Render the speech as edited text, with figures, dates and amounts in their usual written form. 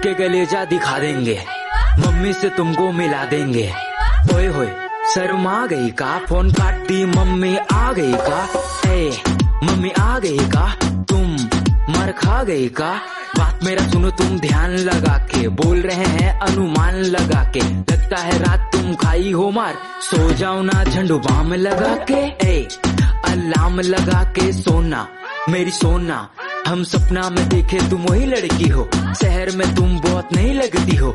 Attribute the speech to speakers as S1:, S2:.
S1: के कलेजा दिखा देंगे, मम्मी से तुमको मिला देंगे। ओए होए शर्मा गई का, फोन काट दी मम्मी आ गई का। ए मम्मी आ गई का, तुम मर खा गई का। बात मेरा सुनो तुम ध्यान लगा के, बोल रहे हैं अनुमान लगा के। लगता है रात तुम खाई हो मार, सो जाओ ना झंडू बाम लगा के। ए अलार्म लगा के सोना मेरी सोना, हम सपना में देखे तुम वही लड़की हो। शहर में तुम बहुत नहीं लगती हो,